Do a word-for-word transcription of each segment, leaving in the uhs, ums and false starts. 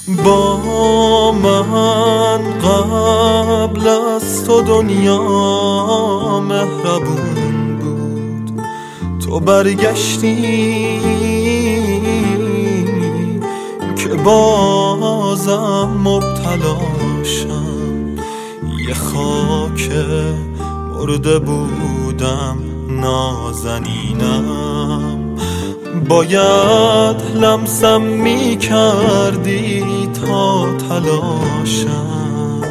با من قبل از تو دنیا مهربون بود، تو برگشتی که بازم مبتلاشم. یه خاک مرده بودم نازنینم، باید لمسم می کردی تا تلاشم.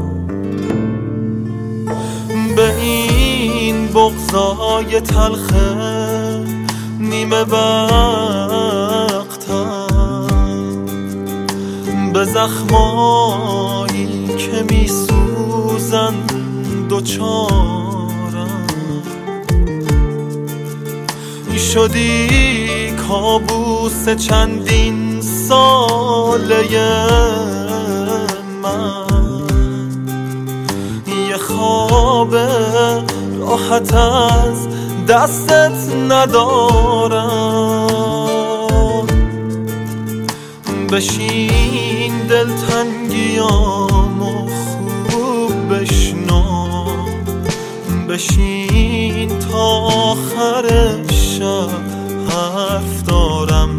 به این بغضای تلخه نیمه وقتم، به زخمایی که می سوزن دوچارم شدی کابوس چندین ساله من. یه خواب راحت از دستت ندارم، بشین دلتنگیامو خوب بشنو، بشین تا آخر شب حرف دارم.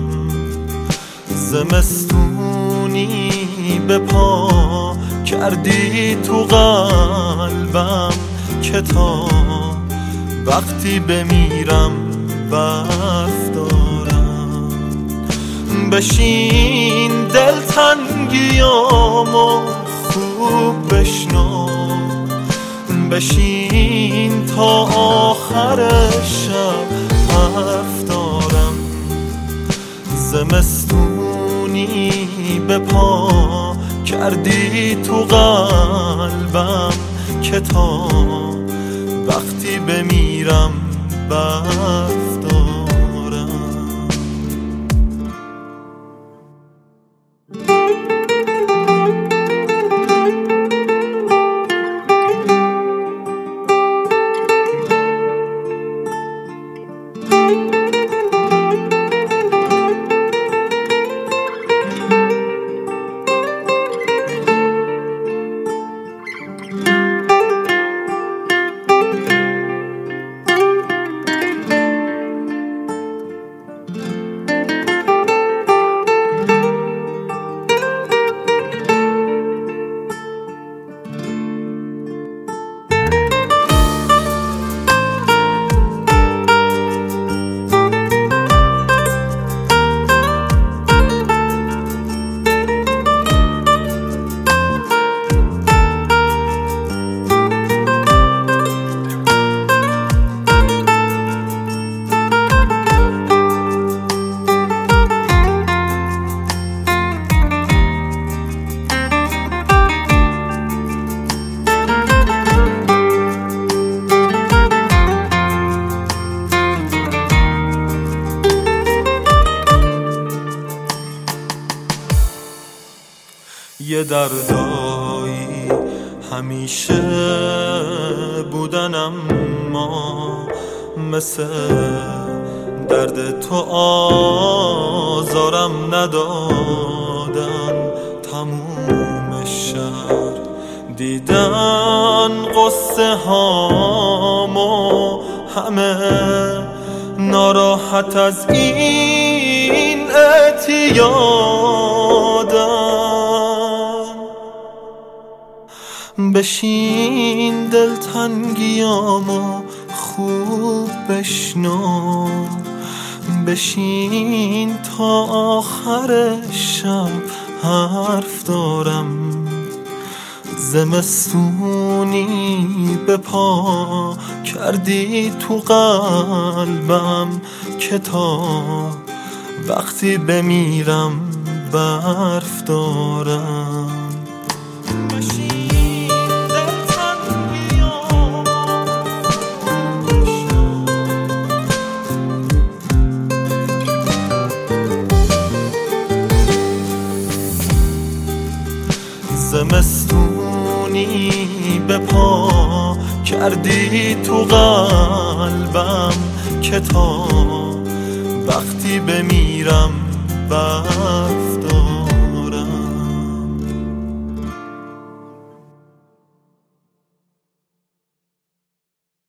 زمستونی به پا کردی تو قلبم که تا وقتی بمیرم برف دارم. بشین دلتنگیامو خوب بشنو، بشین تا آخر شب حرف دارم. زمستونی به پا کردی تو قلبم که تا وقتی بمیرم برف دارم. یه دردایی همیشه بودن، اما مثل درد تو آزارم ندادن. تموم شهر دیدن قصه هامو، همه ناراحت از این اعتیادن. بشین دلتنگیامو خوب بشنو، بشین تا آخر شب حرف دارم. زمستونی به پا کردی تو قلبم که تا وقتی بمیرم برف دارم. زمستونی به پا کردی تو قلبم که تا وقتی بمیرم برف